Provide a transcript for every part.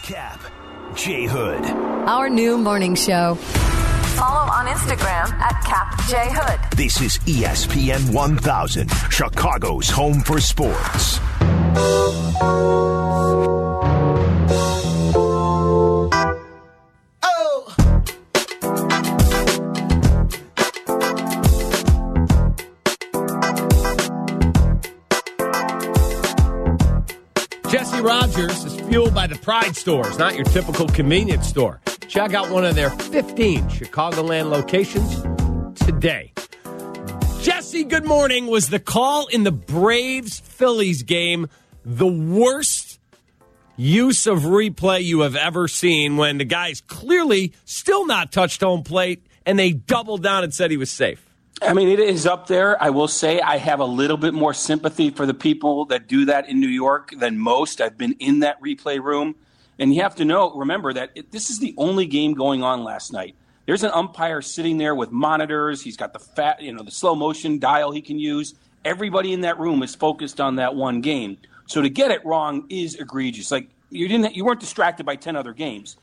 Cap, J Hood. Our new morning show. Follow on Instagram at CapJHood. This is ESPN 1000, Chicago's home for sports. Jesse Rogers is fueled by the Pride stores, not your typical convenience store. Check out one of their 15 Chicagoland locations today. Jesse, good morning. Was the call in the Braves-Phillies game the worst use of replay you have ever seen when the guys clearly still not touched home plate and they doubled down and said he was safe? I mean, it is up there. I will say I have a little bit more sympathy for the people that do that in New York than most. I've been in that replay room. And you have to remember that this is the only game going on last night. There's an umpire sitting there with monitors. He's got the slow motion dial he can use. Everybody in that room is focused on that one game. So to get it wrong is egregious. Like you weren't distracted by 10 other games.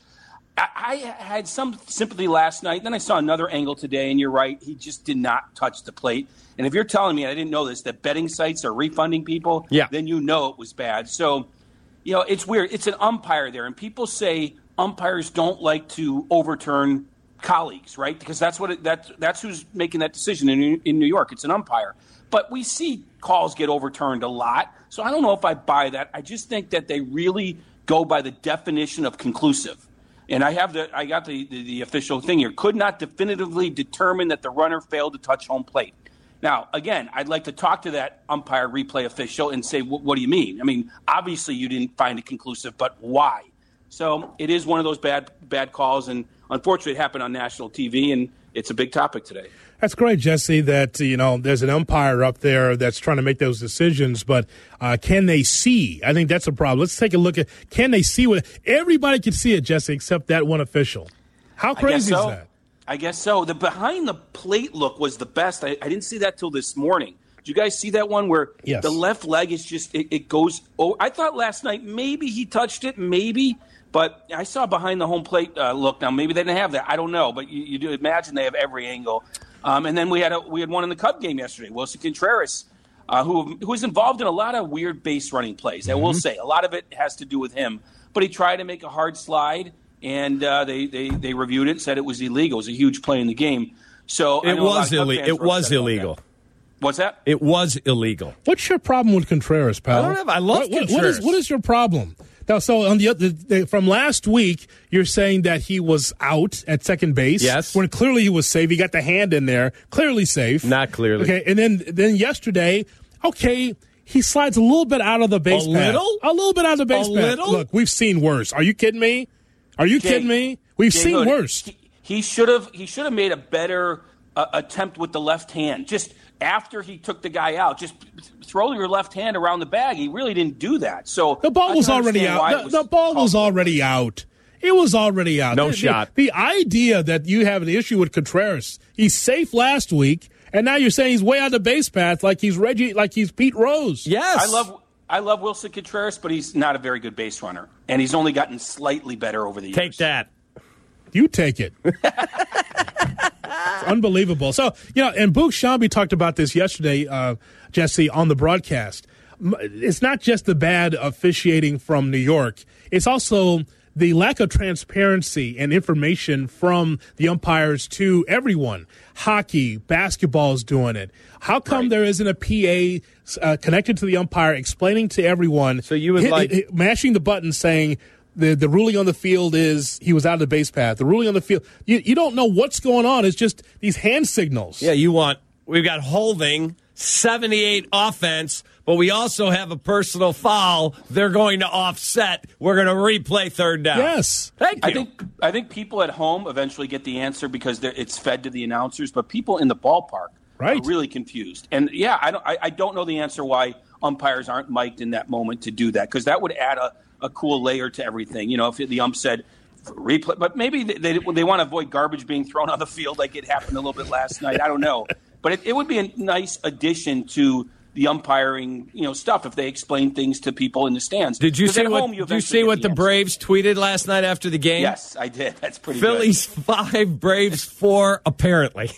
I had some sympathy last night. Then I saw another angle today, and you're right. He just did not touch the plate. And if you're telling me, and I didn't know this, that betting sites are refunding people, then you know it was bad. So, it's weird. It's an umpire there, and people say umpires don't like to overturn colleagues, right? Because that's who's making that decision in New York. It's an umpire. But we see calls get overturned a lot. So I don't know if I buy that. I just think that they really go by the definition of conclusive. And I got the official thing here. Could not definitively determine that the runner failed to touch home plate. Now, again, I'd like to talk to that umpire replay official and say, what do you mean? I mean, obviously you didn't find it conclusive, but why? So it is one of those bad calls, and unfortunately it happened on national TV, and it's a big topic today. That's great, Jesse, that, there's an umpire up there that's trying to make those decisions, but can they see? I think that's a problem. Let's take a look at, can they see what everybody can see it, Jesse, except that one official. How crazy is that? I guess so. The behind the plate look was the best. I didn't see that till this morning. Did you guys see that one where the left leg is just, it goes, I thought last night maybe he touched it, maybe. But I saw behind the home plate look. Now, maybe they didn't have that. I don't know. But you do imagine they have every angle. And then we had one in the Cub game yesterday. Wilson Contreras, who was involved in a lot of weird base running plays. I will say a lot of it has to do with him. But he tried to make a hard slide, and they reviewed it and said it was illegal. It was a huge play in the game. So it was illegal. It was illegal. What's that? It was illegal. What's your problem with Contreras, pal? I love Contreras. What is your problem? Now, so on from last week, you're saying that he was out at second base. Yes. When clearly he was safe. He got the hand in there. Clearly safe. Not clearly. Okay, and then yesterday, he slides a little bit out of the base path. A little bit out of the base path. Look, we've seen worse. Are you kidding me? Kidding me? We've seen worse. He should have made a better attempt with the left hand. Just after he took the guy out, just throw your left hand around the bag. He really didn't do that. So the ball was already out. The ball was already out. It was already out. No shot. The idea that you have an issue with Contreras, he's safe last week, and now you're saying he's way out the base path like he's Pete Rose. Yes. I love Wilson Contreras, but he's not a very good base runner, and he's only gotten slightly better over the years. Take that. You take it. It's unbelievable. So, and Boog Shambi talked about this yesterday, Jesse, on the broadcast. It's not just the bad officiating from New York. It's also the lack of transparency and information from the umpires to everyone. Hockey, basketball's doing it. How come there isn't a PA connected to the umpire explaining to everyone, so you would mashing the button saying, The ruling on the field is he was out of the base path. The ruling on the field, you don't know what's going on. It's just these hand signals. Yeah, we've got holding, 78 offense, but we also have a personal foul. They're going to offset. We're going to replay third down. Yes. Thank you. I think people at home eventually get the answer because it's fed to the announcers, but people in the ballpark are really confused. And, I don't know the answer why umpires aren't mic'd in that moment to do that, because that would add a cool layer to everything. If the ump said replay, but maybe they want to avoid garbage being thrown on the field like it happened a little bit last night. I don't know. But it would be a nice addition to the umpiring, stuff if they explain things to people in the stands. Did you see what the Braves tweeted last night after the game? Yes, I did. That's pretty Phillies good. 5, Braves 4, apparently.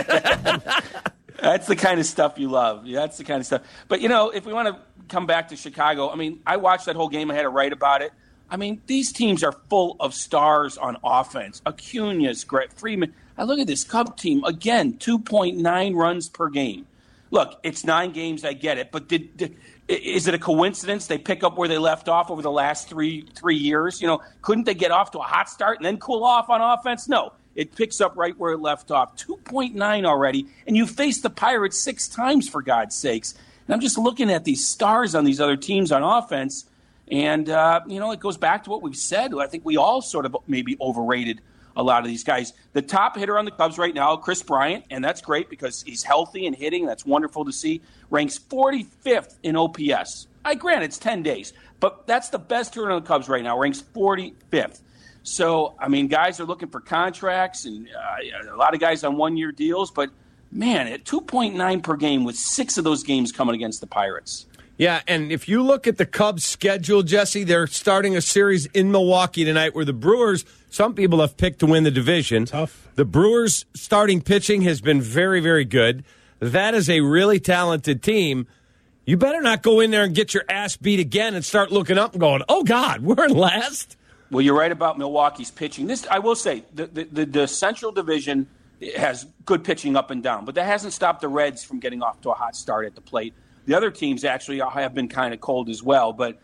That's the kind of stuff you love. Yeah, that's the kind of stuff. But, if we want to come back to Chicago, I watched that whole game. I had to write about it. These teams are full of stars on offense. Acuna's great. Freeman. I look at this Cub team, again, 2.9 runs per game. Look, it's 9 games, I get it. But is it a coincidence they pick up where they left off over the last three years? Couldn't they get off to a hot start and then cool off on offense? No. It picks up right where it left off. 2.9 already, and you faced the Pirates 6 times, for God's sakes. And I'm just looking at these stars on these other teams on offense, and, it goes back to what we've said. I think we all sort of maybe overrated a lot of these guys. The top hitter on the Cubs right now, Chris Bryant, and that's great because he's healthy and hitting. That's wonderful to see. Ranks 45th in OPS. Grant it's 10 days, but that's the best hitter on the Cubs right now. Ranks 45th. So, guys are looking for contracts, and a lot of guys on one-year deals. But, man, at 2.9 per game with 6 of those games coming against the Pirates. Yeah, and if you look at the Cubs' schedule, Jesse, they're starting a series in Milwaukee tonight where the Brewers, some people have picked to win the division. Tough. The Brewers' starting pitching has been very, very good. That is a really talented team. You better not go in there and get your ass beat again and start looking up and going, oh, God, we're in last. Well, you're right about Milwaukee's pitching. This, I will say, the Central Division has good pitching up and down, but that hasn't stopped the Reds from getting off to a hot start at the plate. The other teams actually have been kind of cold as well. But,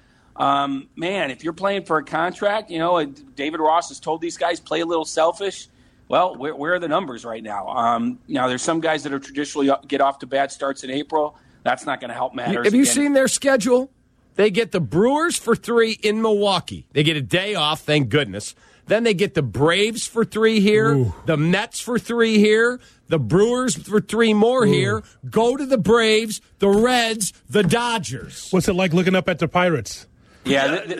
man, if you're playing for a contract, David Ross has told these guys, play a little selfish. Well, where are the numbers right now? Now, there's some guys that are traditionally get off to bad starts in April. That's not going to help matters. Have you seen their schedule? They get the Brewers for 3 in Milwaukee. They get a day off, thank goodness. Then they get the Braves for 3 here, Ooh. The Mets for 3 here, the Brewers for 3 more here. Go to the Braves, the Reds, the Dodgers. What's it like looking up at the Pirates? Yeah,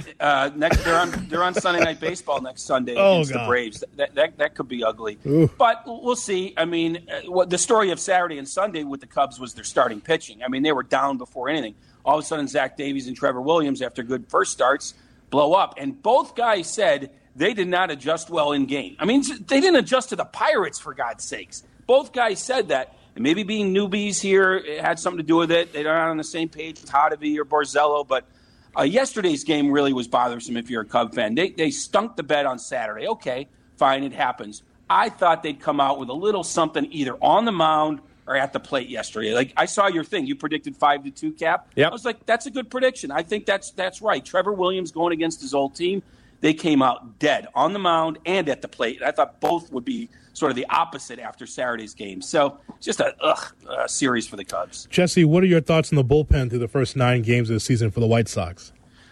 they're on Sunday Night Baseball next Sunday against the Braves. That could be ugly, but we'll see. The story of Saturday and Sunday with the Cubs was their starting pitching. They were down before anything. All of a sudden, Zach Davies and Trevor Williams, after good first starts, blow up, and both guys said they did not adjust well in game. They didn't adjust to the Pirates, for God's sakes. Both guys said that. And maybe being newbies here it had something to do with it. They're not on the same page with Hottovy or Borzello, but yesterday's game really was bothersome if you're a Cub fan. They stunk the bed on Saturday. Okay, fine, it happens. I thought they'd come out with a little something either on the mound or at the plate yesterday. I saw your thing. You predicted 5-2 Cap. Yep. I was like, that's a good prediction. I think that's right. Trevor Williams going against his old team, they came out dead on the mound and at the plate. And I thought both would be sort of the opposite after Saturday's game. So just a series for the Cubs. Jesse, what are your thoughts on the bullpen through the first 9 games of the season for the White Sox?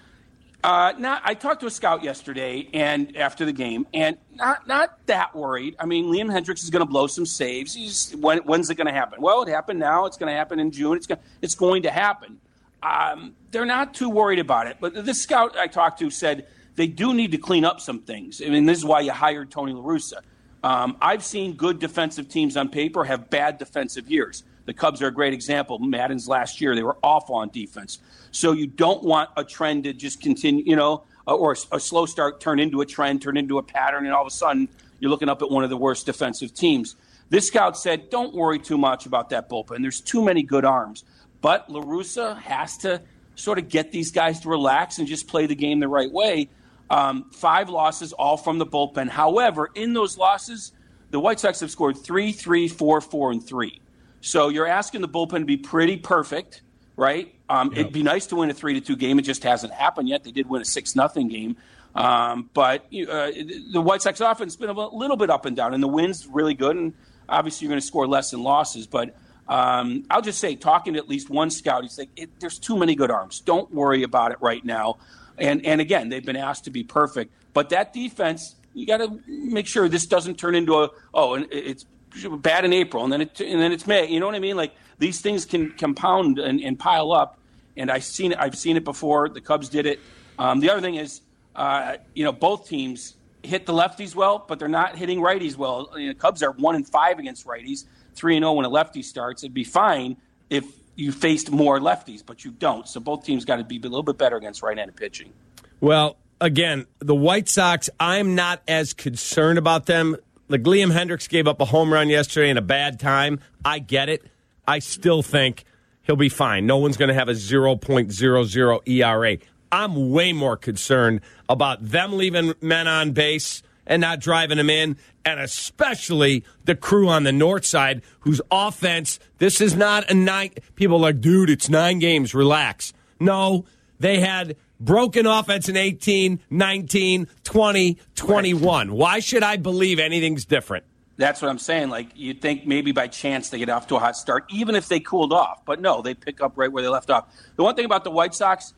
I talked to a scout yesterday and after the game, and not that worried. Liam Hendricks is going to blow some saves. When's it going to happen? Well, it happened now. It's going to happen in June. It's going to happen. They're not too worried about it. But this scout I talked to said they do need to clean up some things. This is why you hired Tony La Russa. I've seen good defensive teams on paper have bad defensive years. The Cubs are a great example. Madden's last year, they were awful on defense. So you don't want a trend to just continue, or a slow start turn into a trend, turn into a pattern, and all of a sudden you're looking up at one of the worst defensive teams. This scout said, don't worry too much about that bullpen. There's too many good arms. But La Russa has to sort of get these guys to relax and just play the game the right way. 5 losses, all from the bullpen. However, in those losses, the White Sox have scored 3, 3, 4, 4, and 3. So you're asking the bullpen to be pretty perfect, right? Yep. It'd be nice to win a 3-2 game. It just hasn't happened yet. They did win a 6-0 game. But the White Sox offense has been a little bit up and down, and the win's really good, and obviously you're going to score less in losses. But I'll just say, talking to at least one scout, he's like, there's too many good arms. Don't worry about it right now. And again, they've been asked to be perfect. But that defense, you got to make sure this doesn't turn into it's bad in April, and then it's May. You know what I mean? Like, these things can compound and pile up. And I've seen it before. The Cubs did it. The other thing is, both teams hit the lefties well, but they're not hitting righties well. Cubs are 1-5 against righties, 3-0 when a lefty starts. It'd be fine if you faced more lefties, but you don't. So both teams got to be a little bit better against right-handed pitching. Well, again, the White Sox, I'm not as concerned about them. Like Liam Hendricks gave up a home run yesterday in a bad time. I get it. I still think he'll be fine. No one's going to have a 0.00 ERA. I'm way more concerned about them leaving men on base and not driving them in, and especially the crew on the north side whose offense, this is not a night. People are like, dude, it's 9 games, relax. No, they had broken offense in 18, 19, 20, 21. Why should I believe anything's different? That's what I'm saying. Like, you'd think maybe by chance they get off to a hot start, even if they cooled off. But no, they pick up right where they left off. The one thing about the White Sox,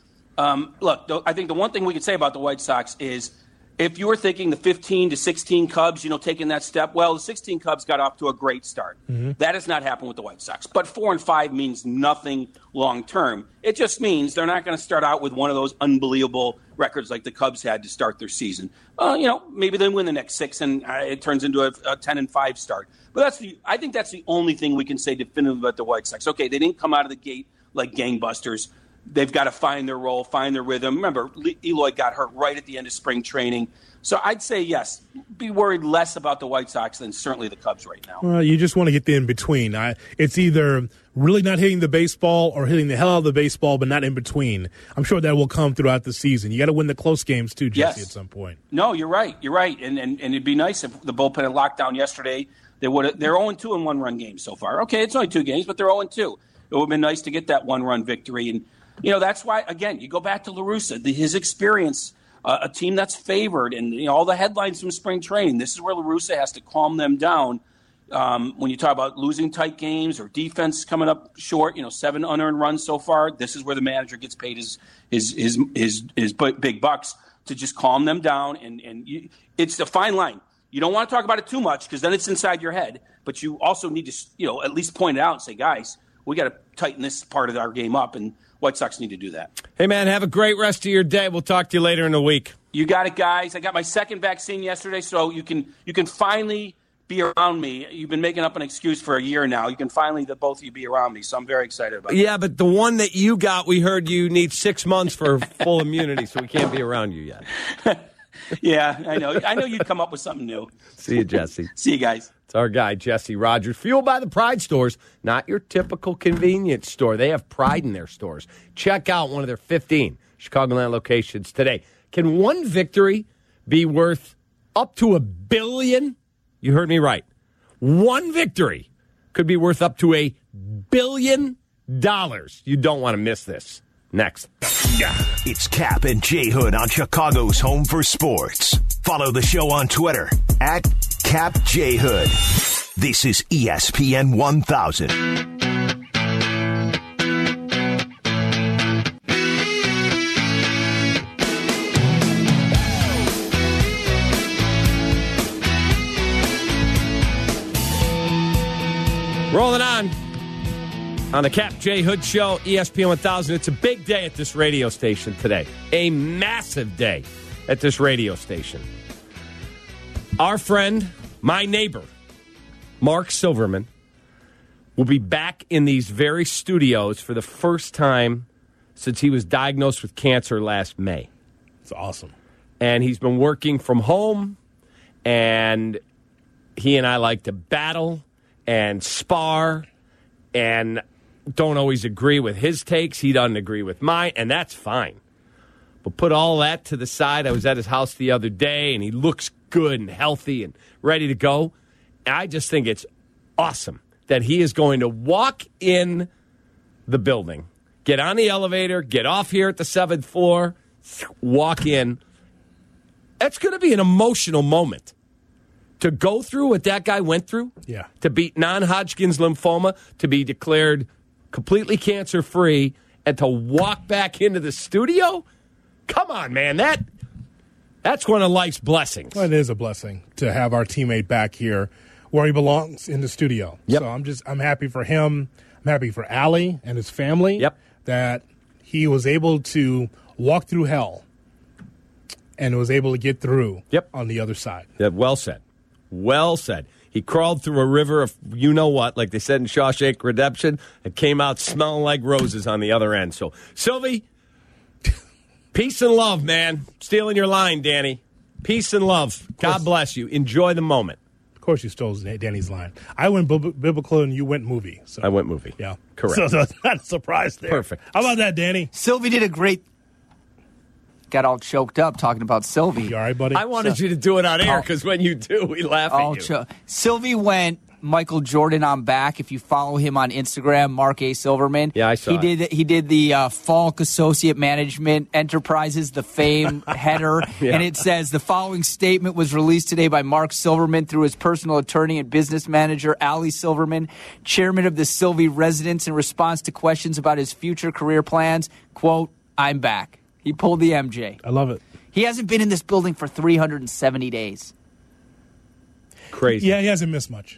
I think the one thing we could say about the White Sox is if you were thinking the 15 to 16 Cubs, taking that step, well, the 16 Cubs got off to a great start. Mm-hmm. That has not happened with the White Sox. But 4-5 means nothing long term. It just means they're not going to start out with one of those unbelievable records like the Cubs had to start their season. Maybe they win the next 6 and it turns into a 10-5 start. But I think that's the only thing we can say definitively about the White Sox. Okay, they didn't come out of the gate like gangbusters. They've got to find their role, find their rhythm. Remember, Eloy got hurt right at the end of spring training. So I'd say, yes, be worried less about the White Sox than certainly the Cubs right now. Well, you just want to get the in-between. It's either really not hitting the baseball or hitting the hell out of the baseball, but not in between. I'm sure that will come throughout the season. You got to win the close games too, Jesse, at some point. No, you're right. You're right. And it'd be nice if the bullpen had locked down yesterday. They're 0-2 in one-run games so far. Okay, it's only 2 games, but they're 0-2. It would have been nice to get that one-run victory. And that's why, again, you go back to La Russa, his experience, a team that's favored, and all the headlines from spring training. This is where La Russa has to calm them down. When you talk about losing tight games or defense coming up short, 7 unearned runs so far. This is where the manager gets paid his big bucks to just calm them down. It's a fine line. You don't want to talk about it too much because then it's inside your head. But you also need to, at least point it out and say, guys, we got to tighten this part of our game up, and White Sox need to do that. Hey, man, have a great rest of your day. We'll talk to you later in the week. You got it, guys. I got my second vaccine yesterday, so you can finally be around me. You've been making up an excuse for a year now. You can finally, both of you, be around me, so I'm very excited about it. Yeah, but the one that you got, we heard you need 6 months for full immunity, so we can't be around you yet. Yeah, I know. I know you'd come up with something new. See you, Jesse. See you guys. It's our guy, Jesse Rogers. Fueled by the Pride stores, not your typical convenience store. They have pride in their stores. Check out one of their 15 Chicagoland locations today. Can one victory be worth up to $1 billion? You heard me right. One victory could be worth up to $1 billion. You don't want to miss this. Next. It's Cap and J Hood on Chicago's Home for Sports. Follow the show on Twitter at Cap J Hood. This is ESPN 1000. Rolling on the Cap J Hood Show, ESPN 1000. It's a big day at this radio station today. A massive day at this radio station. Our friend, my neighbor, Mark Silverman, will be back in these very studios for the first time since he was diagnosed with cancer last May. It's awesome. And he's been working from home, and he and I like to battle and spar and don't always agree with his takes. He doesn't agree with mine, and that's fine. But put all that to the side. I was at his house the other day, and he looks good and healthy and ready to go. And I just think it's awesome that he is going to walk in the building, get on the elevator, get off here at the 7th floor, walk in. That's going to be an emotional moment. To go through what that guy went through, yeah. To beat non-Hodgkin's lymphoma, to be declared completely cancer-free, and to walk back into the studio? Come on, man. That's one of life's blessings. Well, it is a blessing to have our teammate back here where he belongs, in the studio. Yep. So I'm happy for him. I'm happy for Allie and his family. Yep. That he was able to walk through hell and was able to get through on the other side. Yeah, well said. Well said. He crawled through a river of you-know-what, like they said in Shawshank Redemption, and came out smelling like roses on the other end. So, Sylvie, peace and love, man. Stealing your line, Danny. Peace and love. God bless you. Enjoy the moment. Of course you stole Danny's line. I went biblical and you went movie. So. I went movie. Yeah. Correct. So it's not a surprise there. Perfect. How about that, Danny? Sylvie did a great... Got all choked up talking about Sylvie. You all right, buddy? I wanted you to do it on air because when you do, we laugh at you. Sylvie went Michael Jordan on back. If you follow him on Instagram, Mark A. Silverman. Yeah, I saw it. He did the Falk Associate Management Enterprises, the FAME header. Yeah. And it says, the following statement was released today by Mark Silverman through his personal attorney and business manager, Ali Silverman, chairman of the Sylvie residence, in response to questions about his future career plans. Quote, I'm back. He pulled the MJ. I love it. He hasn't been in this building for 370 days. Crazy. Yeah, he hasn't missed much.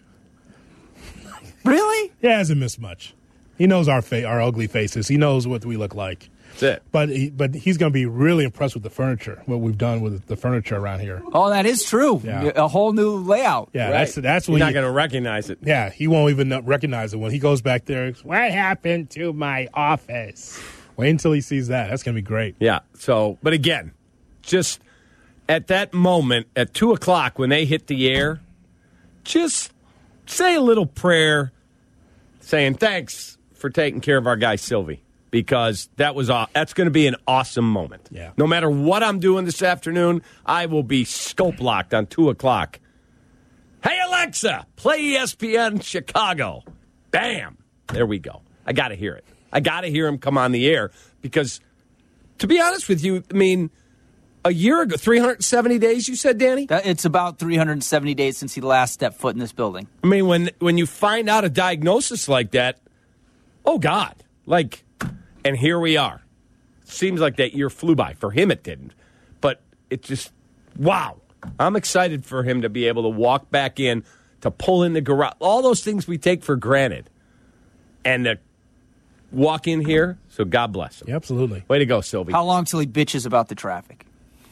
Really? He hasn't missed much. He knows our ugly faces. He knows what we look like. That's it. But he's going to be really impressed with the furniture, what we've done with the furniture around here. Oh, that is true. Yeah. A whole new layout. Yeah, Right. that's You're when not going to recognize it. Yeah, he won't even recognize it when he goes back there. What happened to my office? Wait until he sees that. That's going to be great. Yeah. So, but again, just at that moment, at 2 o'clock when they hit the air, just say a little prayer saying thanks for taking care of our guy Sylvie, because that's going to be an awesome moment. Yeah. No matter what I'm doing this afternoon, I will be scope locked on 2 o'clock. Hey, Alexa, play ESPN Chicago. Bam. There we go. I got to hear it. I got to hear him come on the air because, to be honest with you, I mean, a year ago, 370 days, you said, Danny? It's about 370 days since he last stepped foot in this building. I mean, when you find out a diagnosis like that, oh, God. Like, and here we are. Seems like that year flew by. For him, it didn't. But it just, wow. I'm excited for him to be able to walk back in, to pull in the garage. All those things we take for granted. And to walk in here, so God bless him. Yeah, absolutely. Way to go, Sylvie. How long till he bitches about the traffic?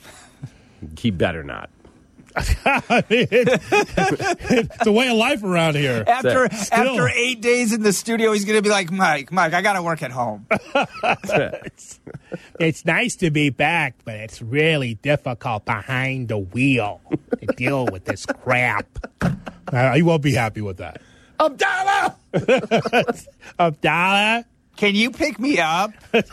He better not. I mean, it's a way of life around here. After 8 days in the studio, he's going to be like, Mike, I got to work at home. It's nice to be back, but it's really difficult behind the wheel to deal with this crap. You won't be happy with that. Abdallah! Abdallah, Can you pick me up?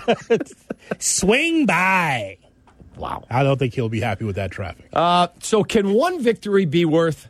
swing by. Wow. I don't think he'll be happy with that traffic. So can one victory be worth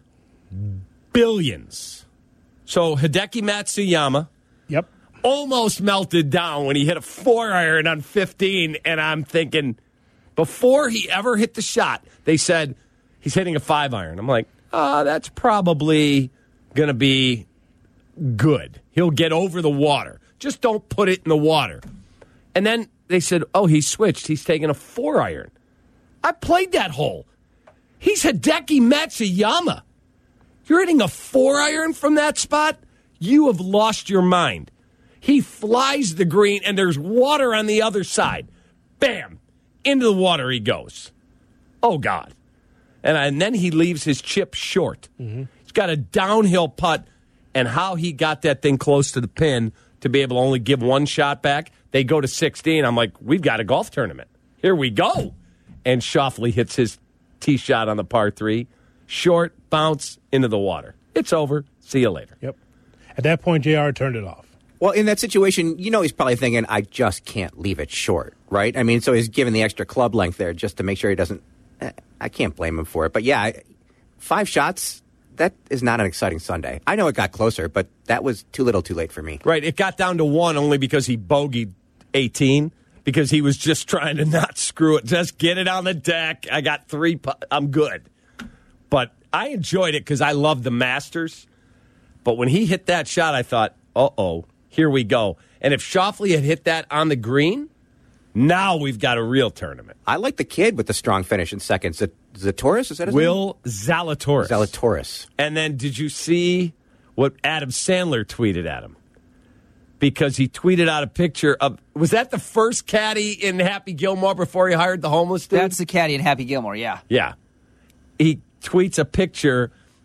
billions? So Hideki Matsuyama Yep. almost melted down when he hit a 4-iron on 15, and I'm thinking, before he ever hit the shot, they said he's hitting a 5-iron. I'm like, that's probably going to be good. He'll get over the water. Just don't put it in the water. And then they said, he switched. He's taking a 4-iron. I played that hole. He's Hideki Matsuyama. You're hitting a 4-iron from that spot? You have lost your mind. He flies the green, and there's water on the other side. Bam! Into the water he goes. Oh, God. And then he leaves his chip short. Mm-hmm. He's got a downhill putt, and how he got that thing close to the pin to be able to only give one shot back. They go to 16. I'm like, we've got a golf tournament. Here we go. And Schauffele hits his tee shot on the par 3. Short, bounce, into the water. It's over. See you later. Yep. At that point, JR turned it off. Well, in that situation, he's probably thinking, I just can't leave it short, right? I mean, so he's given the extra club length there just to make sure he doesn't. I can't blame him for it. But yeah, 5 shots, that is not an exciting Sunday. I know it got closer, but that was too little too late for me. Right. It got down to 1 only because he bogeyed 18, because he was just trying to not screw it. Just get it on the deck. I got 3. I'm good. But I enjoyed it because I love the Masters. But when he hit that shot, I thought, here we go. And if Schauffele had hit that on the green, now we've got a real tournament. I like the kid with the strong finish in second. Zalatoris, is that his Will name? Zalatoris. Zalatoris. And then did you see what Adam Sandler tweeted at him? Because he tweeted out a picture of, was that the first caddy in Happy Gilmore before he hired the homeless dude? That's the caddy in Happy Gilmore, yeah. Yeah. He tweets a picture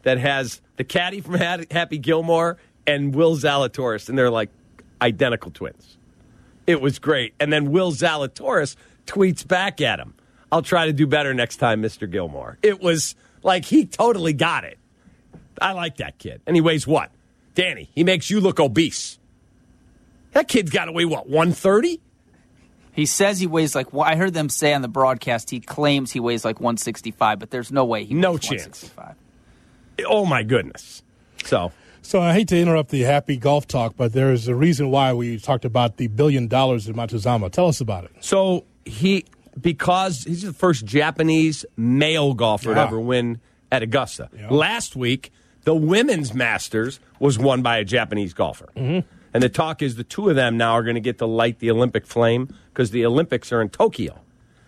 that has the caddy from Happy Gilmore and Will Zalatoris, and they're like identical twins. It was great. And then Will Zalatoris tweets back at him, "I'll try to do better next time, Mr. Gilmore." It was like he totally got it. I like that kid. And he weighs what? Danny, he makes you look obese. That kid's got to weigh, what, 130? He says he weighs like, I heard them say on the broadcast, he claims he weighs like 165, but there's no way he weighs No chance. 165. Oh, my goodness. So I hate to interrupt the happy golf talk, but there's a reason why we talked about the $1 billion in Matsuzama. Tell us about it. So because he's the first Japanese male golfer to ever win at Augusta. Yeah. Last week, the women's Masters was won by a Japanese golfer. Mm-hmm. And the talk is the two of them now are going to get to light the Olympic flame because the Olympics are in Tokyo.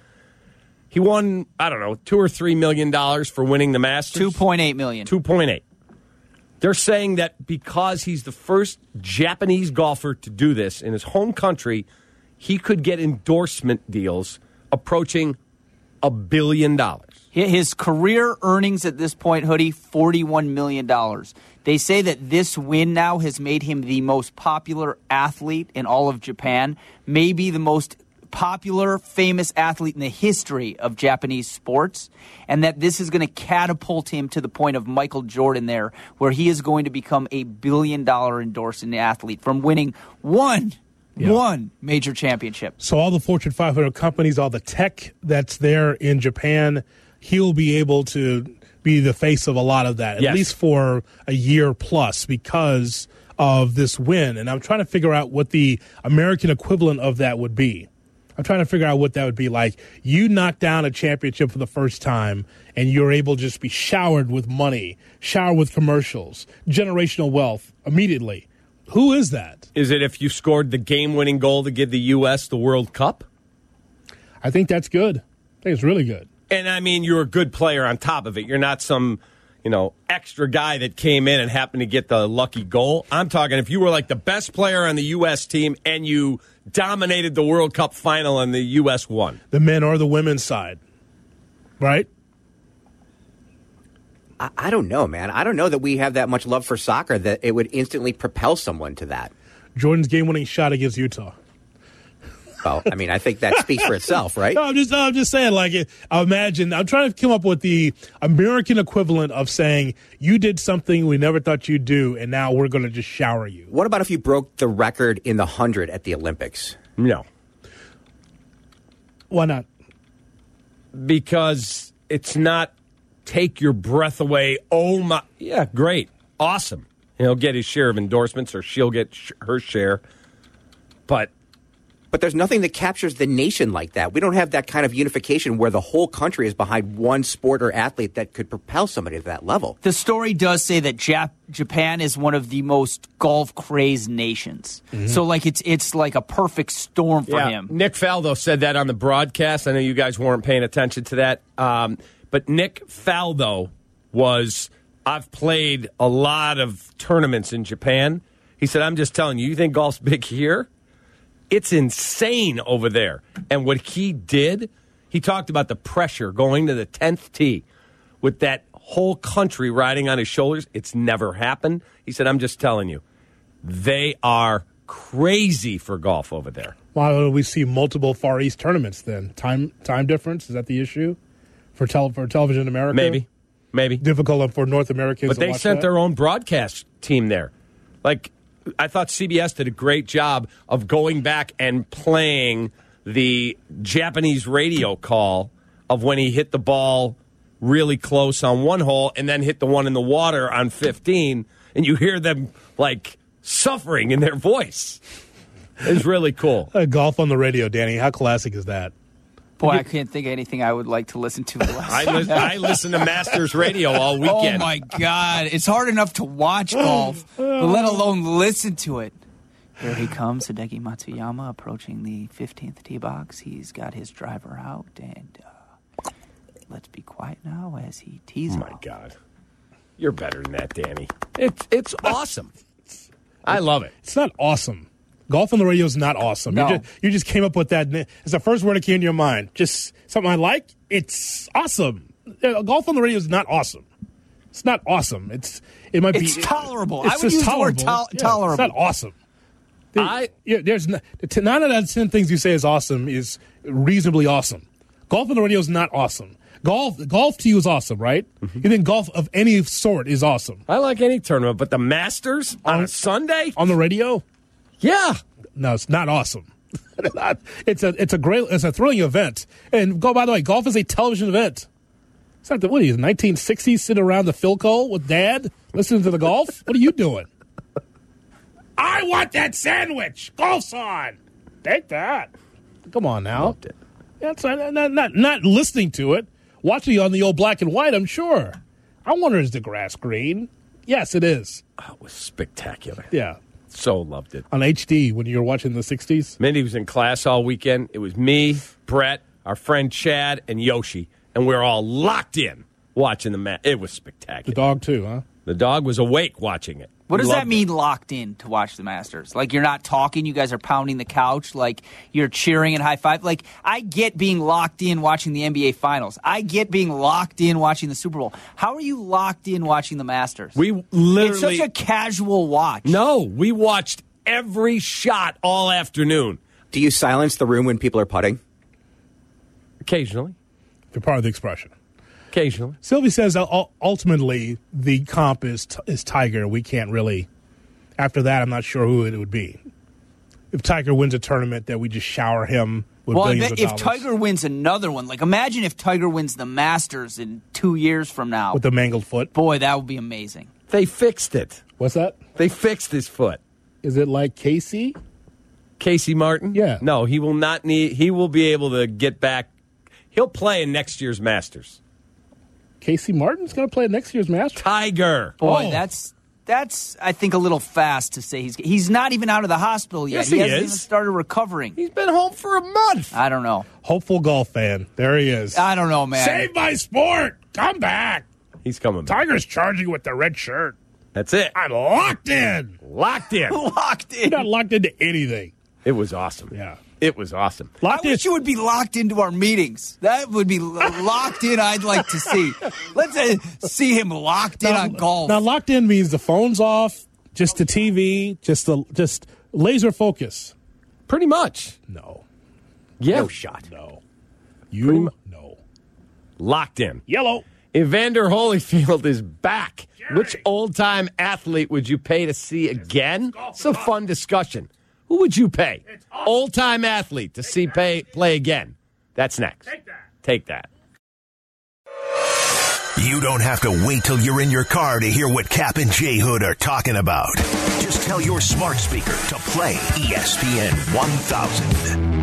He won, I don't know, $2 or $3 million for winning the Masters. $2.8 million. 2.8. They're saying that because he's the first Japanese golfer to do this in his home country, he could get endorsement deals approaching $1 billion. His career earnings at this point, Hoodie, $41 million. They say that this win now has made him the most popular athlete in all of Japan, maybe the most popular, famous athlete in the history of Japanese sports, and that this is going to catapult him to the point of Michael Jordan there, where he is going to become a $1 billion endorsing athlete from winning one major championship. So all the Fortune 500 companies, all the tech that's there in Japan, he'll be able to be the face of a lot of that, at least for a year plus, because of this win. And I'm trying to figure out what the American equivalent of that would be. I'm trying to figure out what that would be like. You knock down a championship for the first time, and you're able to just be showered with money, showered with commercials, generational wealth immediately. Who is that? Is it if you scored the game-winning goal to give the U.S. the World Cup? I think that's good. I think it's really good. And, I mean, you're a good player on top of it. You're not some, extra guy that came in and happened to get the lucky goal. I'm talking if you were like the best player on the U.S. team and you dominated the World Cup final and the U.S. won. The men or the women's side, right? I don't know, man. I don't know that we have that much love for soccer that it would instantly propel someone to that. Jordan's game-winning shot against Utah. Well, I mean, I think that speaks for itself, right? No, I'm just saying, imagine, I'm trying to come up with the American equivalent of saying, you did something we never thought you'd do, and now we're going to just shower you. What about if you broke the record in the 100 at the Olympics? No. Why not? Because it's not take your breath away. Oh, my. Yeah, great. Awesome. He'll get his share of endorsements, or she'll get her share. But there's nothing that captures the nation like that. We don't have that kind of unification where the whole country is behind one sport or athlete that could propel somebody to that level. The story does say that Japan is one of the most golf-crazy nations. Mm-hmm. So, it's like a perfect storm for him. Nick Faldo said that on the broadcast. I know you guys weren't paying attention to that. But Nick Faldo I've played a lot of tournaments in Japan. He said, I'm just telling you think golf's big here? It's insane over there. And what he did, he talked about the pressure going to the 10th tee with that whole country riding on his shoulders. It's never happened. He said, I'm just telling you, they are crazy for golf over there. Why don't we see multiple Far East tournaments then? Time difference? Is that the issue for television in America? Maybe. Difficult for North Americans to watch. But they sent their own broadcast team there. I thought CBS did a great job of going back and playing the Japanese radio call of when he hit the ball really close on one hole and then hit the one in the water on 15, and you hear them, suffering in their voice. It's really cool. Golf on the radio, Danny. How classic is that? Boy, I can't think of anything I would like to listen to. I listen to Masters Radio all weekend. Oh, my God. It's hard enough to watch golf, but let alone listen to it. Here he comes, Hideki Matsuyama, approaching the 15th tee box. He's got his driver out, and let's be quiet now as he tees off. Oh, my God. You're better than that, Danny. It's awesome. I love it. It's not awesome. Golf on the radio is not awesome. No. You just came up with that. It's the first word that came to your mind. Just something I like. It's awesome. Golf on the radio is not awesome. It's not awesome. It might be. It's tolerable. It's I would use the word tolerable. tolerable. It's not awesome. There's 9 out of 10 things you say is awesome is reasonably awesome. Golf on the radio is not awesome. Golf to you is awesome, right? Mm-hmm. You think golf of any sort is awesome. I like any tournament, but the Masters on a Sunday? On the radio? Yeah. No, it's not awesome. It's a thrilling event. And by the way, golf is a television event. It's not the 1960s sitting around the Philco with Dad listening to the golf? What are you doing? I want that sandwich. Golf's on. Take that. Come on now. Yeah, it's not listening to it. Watching it on the old black and white, I'm sure. I wonder, is the grass green? Yes, it is. Oh, it was spectacular. Yeah. So loved it. On HD when you were watching the 60s? Mindy was in class all weekend. It was me, Brett, our friend Chad, and Yoshi, and we were all locked in watching the match. It was spectacular. The dog, too, huh? The dog was awake watching it. What does that mean, locked in to watch the Masters? Like, you're not talking, you guys are pounding the couch, like, you're cheering and high-five. Like, I get being locked in watching the NBA Finals. I get being locked in watching the Super Bowl. How are you locked in watching the Masters? We literally... It's such a casual watch. No, we watched every shot all afternoon. Do you silence the room when people are putting? Occasionally. They're part of the expression. Occasionally. Sylvie says ultimately the comp is Tiger. We can't really. After that, I'm not sure who it would be. If Tiger wins a tournament, that we just shower him with billions of dollars. If Tiger wins another one, like imagine if Tiger wins the Masters in 2 years from now. With the mangled foot. Boy, that would be amazing. They fixed it. What's that? They fixed his foot. Is it like Casey? Casey Martin? Yeah. No, he will not need. He will be able to get back. He'll play in next year's Masters. Casey Martin's going to play next year's Masters? Tiger. Boy, that's I think a little fast to say he's not even out of the hospital yet. Yes, he he hasn't is. even started recovering. He's been home for a month. I don't know. Hopeful golf fan. There he is. I don't know, man. Save my sport. Come back. He's coming back. Tiger's charging with the red shirt. That's it. I'm locked in. Locked in. Locked in. You're not locked into anything. It was awesome. Yeah. It was awesome. Locked I in. wish you would be locked into our meetings. That would be locked in. I'd like to see. Let's see him locked in on golf. Now, locked in means the phone's off, just the TV, just laser focus. Pretty much. No. Yeah. No shot. No. You? No. Locked in. Yellow. Evander Holyfield is back. Which old-time athlete would you pay to see again? It's a fun discussion. Who would you pay? Old-time athlete to see play again. That's next. Take that. You don't have to wait till you're in your car to hear what Cap and J Hood are talking about. Just tell your smart speaker to play ESPN 1000.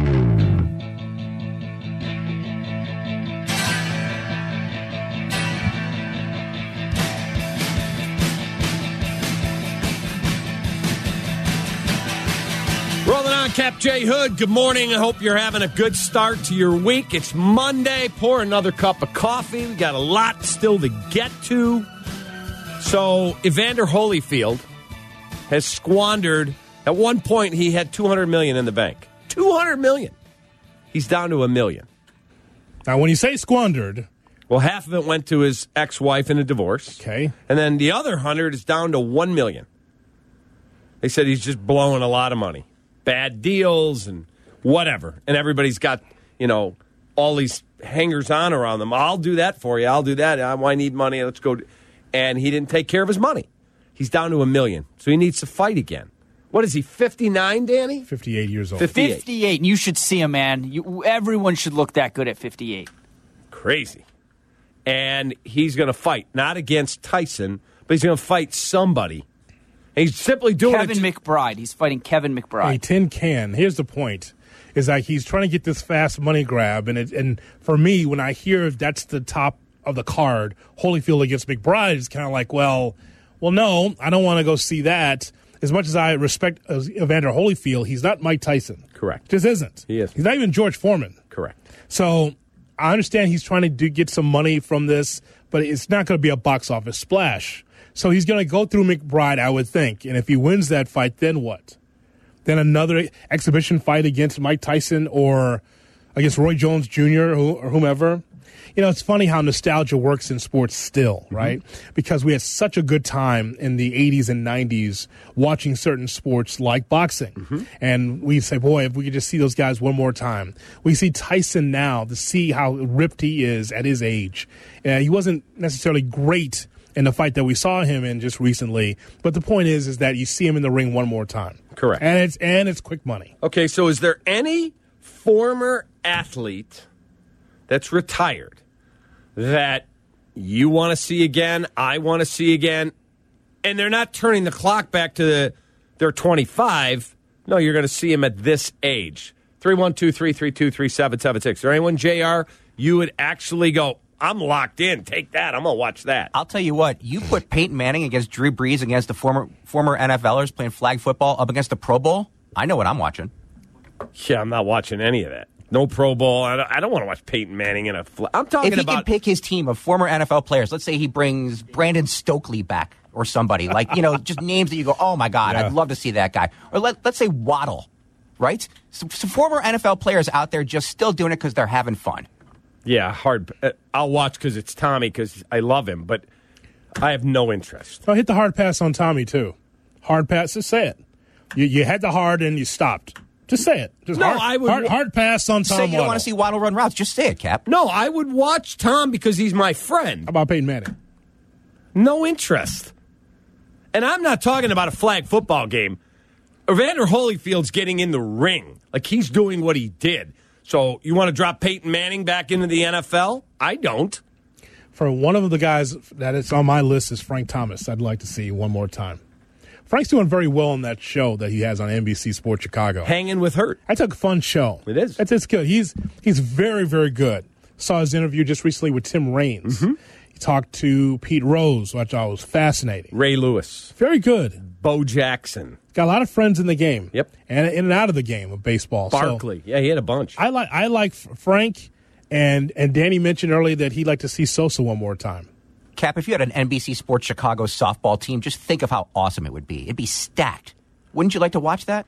Rolling on, Cap J Hood. Good morning. I hope you're having a good start to your week. It's Monday. Pour another cup of coffee. We got a lot still to get to. So, Evander Holyfield has squandered. At one point, he had $200 million in the bank. $200 million. He's down to $1 million. Now, when you say squandered, well, half of it went to his ex-wife in a divorce. okay, And then the other 100 is down to $1 million. They said he's just blowing a lot of money. Bad deals and whatever. And everybody's got, all these hangers-on around them. I'll do that for you. I'll do that. I need money. Let's go. And he didn't take care of his money. He's down to $1 million. So he needs to fight again. What is he, 59, Danny? 58 years old. 58. And you should see him, man. Everyone should look that good at 58. Crazy. And he's going to fight, not against Tyson, but he's going to fight somebody. And he's simply doing Kevin McBride. He's fighting Kevin McBride. A tin can. Here's the point. Is like he's trying to get this fast money grab. And for me, when I hear that's the top of the card, Holyfield against McBride, it's kind of like, well, no, I don't want to go see that. As much as I respect Evander Holyfield, he's not Mike Tyson. Correct. Just isn't. He is. He's not even George Foreman. Correct. So I understand he's trying to get some money from this, but it's not going to be a box office splash. So he's going to go through McBride, I would think. And if he wins that fight, then what? Then another exhibition fight against Mike Tyson or against Roy Jones Jr. or whomever. it's funny how nostalgia works in sports still, right? Because we had such a good time in the 80s and 90s watching certain sports like boxing. And we say, boy, if we could just see those guys one more time. We see Tyson now to see how ripped he is at his age. He wasn't necessarily great in the fight that we saw him in just recently. But the point is that you see him in the ring one more time. Correct. And it's quick money. Okay, so is there any former athlete that's retired that you want to see again, I want to see again, and they're not turning the clock back to they're 25? No, you're going to see him at this age. 312-332-3776. Is there anyone, JR, you would actually go, I'm locked in. Take that. I'm going to watch that. I'll tell you what. You put Peyton Manning against Drew Brees against the former NFLers playing flag football up against the Pro Bowl. I know what I'm watching. Yeah, I'm not watching any of that. No Pro Bowl. I don't want to watch Peyton Manning in a I'm talking if he about... can pick his team of former NFL players, let's say he brings Brandon Stokely back or somebody. Like, just names that you go, oh, my God, I'd love to see that guy. Or let's say Waddle, right? So former NFL players out there just still doing it because they're having fun. Yeah, hard. I'll watch because it's Tommy because I love him, but I have no interest. I'll hit the hard pass on Tommy, too. Hard pass, just say it. You had the hard and you stopped. Just say it. Just no, hard, I would hard pass on Tom Say you Waddle. don't want to see Waddle run routes. Just say it, Cap. No, I would watch Tom because he's my friend. How about Peyton Manning? No interest. And I'm not talking about a flag football game. Evander Holyfield's getting in the ring. Like, he's doing what he did. So you want to drop Peyton Manning back into the NFL? I don't. For one of the guys that is on my list is Frank Thomas. I'd like to see one more time. Frank's doing very well on that show that he has on NBC Sports Chicago. Hanging with Hurt. That's a fun show. It is. It's good. He's very, very good. Saw his interview just recently with Tim Raines. He talked to Pete Rose, which I thought was fascinating. Ray Lewis. Very good. Bo Jackson. Got a lot of friends in the game. Yep. And in and out of the game of baseball. Barkley. Yeah, he had a bunch. I like Frank, and Danny mentioned earlier that he'd like to see Sosa one more time. Cap, if you had an NBC Sports Chicago softball team, just think of how awesome it would be. It'd be stacked. Wouldn't you like to watch that?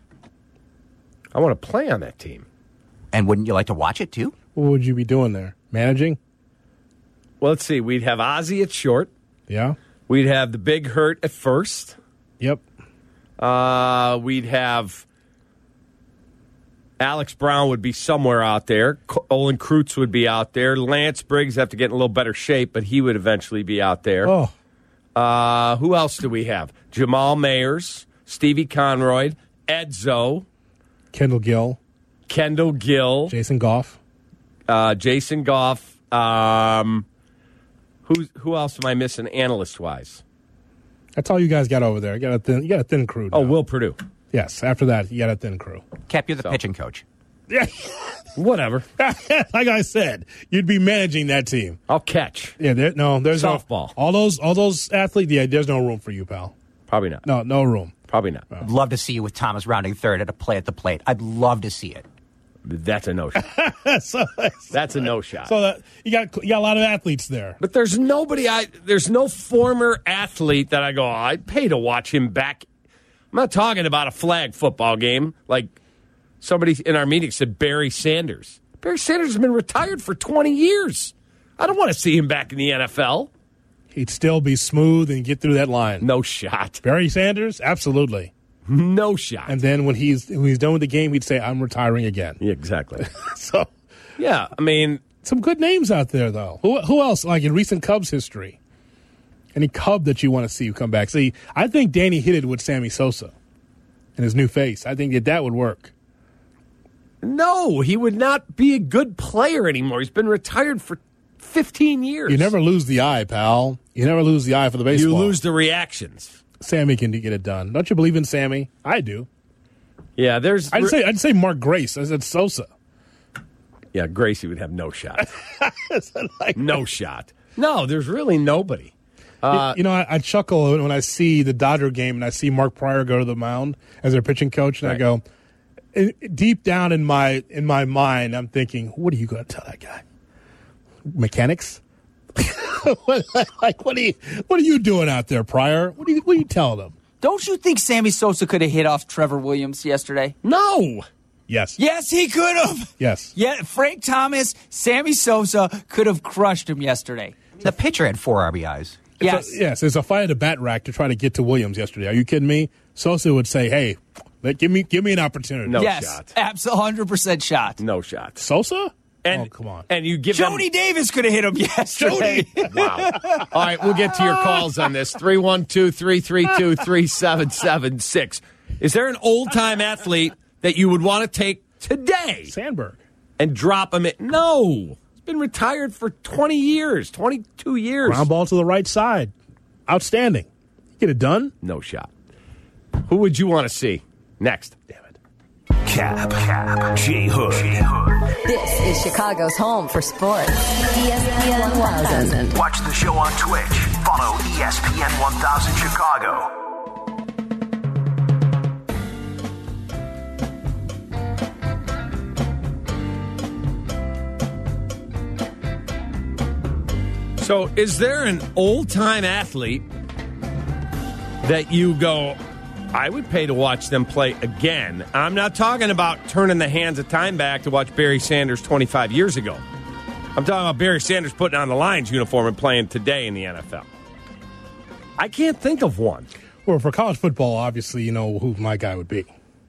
I want to play on that team. And wouldn't you like to watch it, too? What would you be doing there? Managing? Well, let's see. We'd have Ozzie at short. Yeah. We'd have the Big Hurt at first. Yep. We'd have Alex Brown would be somewhere out there. Olin Kreutz would be out there. Lance Briggs have to get in a little better shape, but he would eventually be out there. Oh. Who else do we have? Jamal Mayers, Stevie Conroy, Edzo, Kendall Gill, Jason Goff. Jason Goff. Who else am I missing analyst-wise? That's all you guys got over there. You got a thin crew now. Oh, Will Purdue. Yes, after that, you got a thin crew. Cap, you're the pitching coach. Yeah. Whatever. Like I said, you'd be managing that team. I'll catch. Yeah, there's softball. All those athletes, there's no room for you, pal. Probably not. No room. Probably not. I'd love to see you with Thomas rounding third at a play at the plate. I'd love to see it. That's a no-shot. That's a no-shot. So you got a lot of athletes there. But there's nobody, there's no former athlete that I go, I'd pay to watch him back. I'm not talking about a flag football game like somebody in our meeting said Barry Sanders. Barry Sanders has been retired for 20 years. I don't want to see him back in the NFL. He'd still be smooth and get through that line. No shot. Barry Sanders? Absolutely. No shot. And then when he's done with the game, he'd say, I'm retiring again. Yeah, exactly. So, yeah, I mean, some good names out there, though. Who else, like in recent Cubs history? Any Cub that you want to see come back? See, I think Danny hit it with Sammy Sosa and his new face. I think that would work. No, he would not be a good player anymore. He's been retired for 15 years. You never lose the eye, pal. You never lose the eye for the baseball. You lose the reactions. Sammy can get it done. Don't you believe in Sammy? I do. Yeah, I'd say Mark Grace. I said Sosa. Yeah, Gracie would have no shot. No shot. No, there's really nobody. I chuckle when I see the Dodger game and I see Mark Pryor go to the mound as their pitching coach, and right. I go, deep down in my mind, I'm thinking, what are you going to tell that guy? Mechanics? What are you doing out there, Pryor? What are you telling them? Don't you think Sammy Sosa could have hit off Trevor Williams yesterday? No. Yes. Yes, he could have. Yes. Yeah, Frank Thomas, Sammy Sosa could have crushed him yesterday. The pitcher had 4 RBIs. Yes. Yes, there's a fight at the bat rack to try to get to Williams yesterday. Are you kidding me? Sosa would say, hey, give me an opportunity. No yes, shot. Absolutely 100% shot. No shot. Sosa? And, come on. And you give Jody Davis could have hit him yesterday. Wow. All right, we'll get to your calls on this. 312-332-3776. Is there an old-time athlete that you would want to take today Sandberg. and drop him in? No. He's been retired for 20 years, 22 years. Ground ball to the right side. Outstanding. Get it done? No shot. Who would you want to see next? Damn it. Cap. J Hood. This is Chicago's home for sports. ESPN 1000. Watch the show on Twitch. Follow ESPN 1000 Chicago. So, is there an old-time athlete that you go, I would pay to watch them play again? I'm not talking about turning the hands of time back to watch Barry Sanders 25 years ago. I'm talking about Barry Sanders putting on the Lions uniform and playing today in the NFL. I can't think of one. Well, for college football, obviously, you know who my guy would be.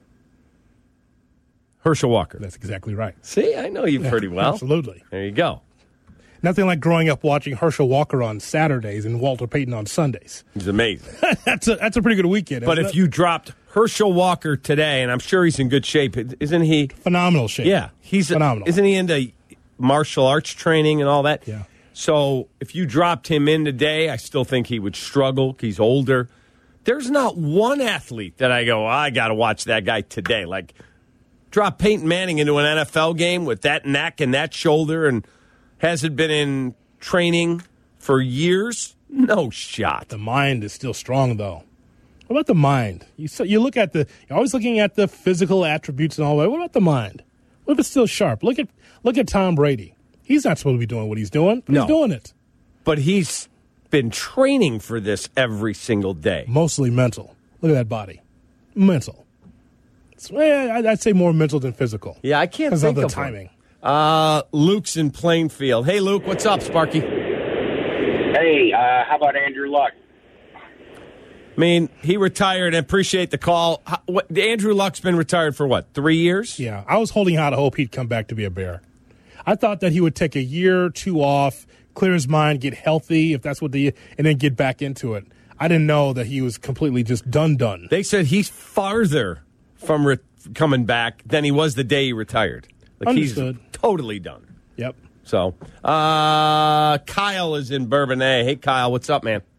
Herschel Walker. That's exactly right. See, I know you pretty well. Absolutely. There you go. Nothing like growing up watching Herschel Walker on Saturdays and Walter Payton on Sundays. He's amazing. That's a pretty good weekend. But if you dropped Herschel Walker today, and I'm sure he's in good shape, isn't he? Phenomenal shape. Yeah, he's phenomenal. Isn't he into martial arts training and all that? Yeah. So if you dropped him in today, I still think he would struggle. He's older. There's not one athlete that I go, I got to watch that guy today. Like, drop Peyton Manning into an NFL game with that neck and that shoulder and hasn't been in training for years? No shot. The mind is still strong, though. What about the mind? You look at you're always looking at the physical attributes and all that. What about the mind? What if it's still sharp? Look at Tom Brady. He's not supposed to be doing what he's doing, but he's doing it. But he's been training for this every single day. Mostly mental. Look at that body. Mental. I'd say more mental than physical. Yeah, I can't think of of the timing. Luke's in Plainfield. Hey, Luke, what's up, Sparky? Hey, how about Andrew Luck? I mean, he retired. I appreciate the call. Andrew Luck's been retired for what, 3 years? Yeah, I was holding out hope he'd come back to be a Bear. I thought that he would take a year or two off, clear his mind, get healthy, if that's what and then get back into it. I didn't know that he was completely just done. They said he's farther from coming back than he was the day he retired. Like, understood. He's totally done. Yep. So, Kyle is in Bourbonnais. Hey, Kyle, what's up, man?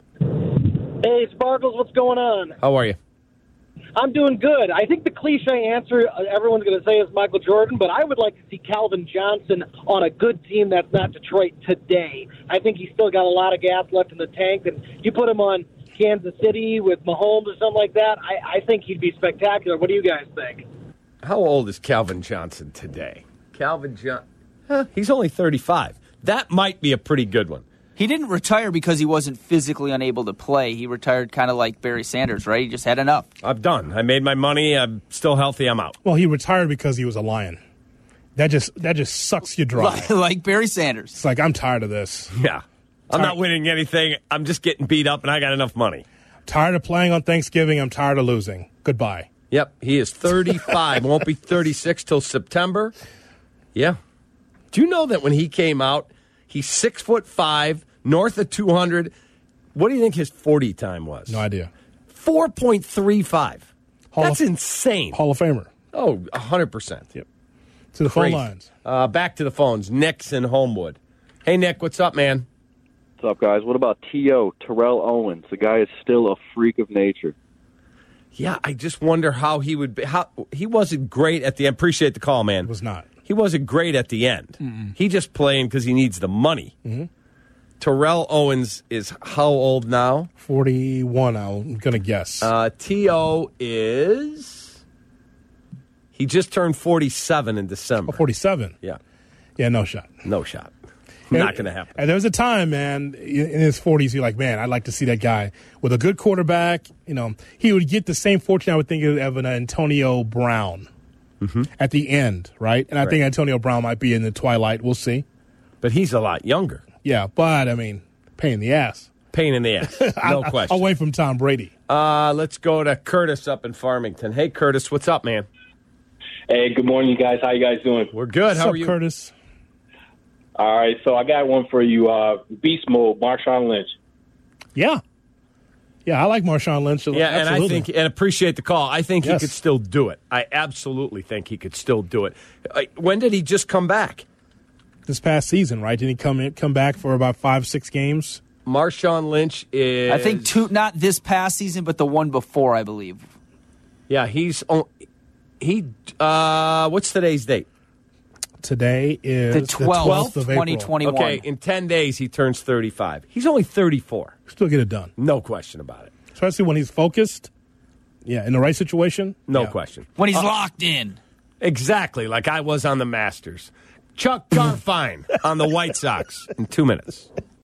Hey, Sparkles, what's going on? How are you? I'm doing good. I think the cliche answer everyone's going to say is Michael Jordan, but I would like to see Calvin Johnson on a good team that's not Detroit today. I think he's still got a lot of gas left in the tank, and you put him on Kansas City with Mahomes or something like that, I think he'd be spectacular. What do you guys think? How old is Calvin Johnson today? He's only 35. That might be a pretty good one. He didn't retire because he wasn't physically unable to play. He retired kind of like Barry Sanders, right? He just had enough. I'm done. I made my money. I'm still healthy. I'm out. Well, he retired because he was a Lion. That just sucks you dry. Like Barry Sanders. It's like, I'm tired of this. Yeah. I'm not winning anything. I'm just getting beat up, and I got enough money. Tired of playing on Thanksgiving. I'm tired of losing. Goodbye. Yep, he is 35. Won't be 36 till September. Yeah. Do you know that when he came out, he's 6'5", north of 200. What do you think his 40 time was? No idea. 4.35. That's insane. Hall of Famer. Oh, 100%. Yep. To the phone lines. Back to the phones. Nick's in Homewood. Hey, Nick, what's up, man? What's up, guys? What about T.O., Terrell Owens? The guy is still a freak of nature. Yeah, I just wonder how he would be. He wasn't great at the end. Appreciate the call, man. Was not. He wasn't great at the end. Mm-mm. He just playing because he needs the money. Mm-hmm. Terrell Owens is how old now? 41, I'm going to guess. T.O. is... He just turned 47 in December. 47? Yeah. Yeah, no shot. No shot. Not going to happen. And there was a time, man, in his 40s, you're like, man, I'd like to see that guy with a good quarterback. You know, he would get the same fortune, I would think, of an Antonio Brown. at the end, right? And I think Antonio Brown might be in the twilight. We'll see. But he's a lot younger. Yeah, but, I mean, pain in the ass. Pain in the ass, no question. Away from Tom Brady. Let's go to Curtis up in Farmington. Hey, Curtis, what's up, man? Hey, good morning, you guys. How you guys doing? We're good. How are you? Curtis? All right, so I got one for you. Beast mode, Marshawn Lynch. Yeah, I like Marshawn Lynch. Yeah, absolutely. and appreciate the call. I think he could still do it. I absolutely think he could still do it. When did he just come back? This past season, right? Didn't he come back for about 5-6 games? Marshawn Lynch is... I think not this past season, but the one before, I believe. Yeah, what's today's date? Today is the 12th of 2021. Okay, in 10 days he turns 35. He's only 34. Still get it done. No question about it. Especially when he's focused. Yeah, in the right situation. No question. When he's locked in. Exactly, like I was on the Masters. Chuck Garfien on the White Sox in 2 minutes.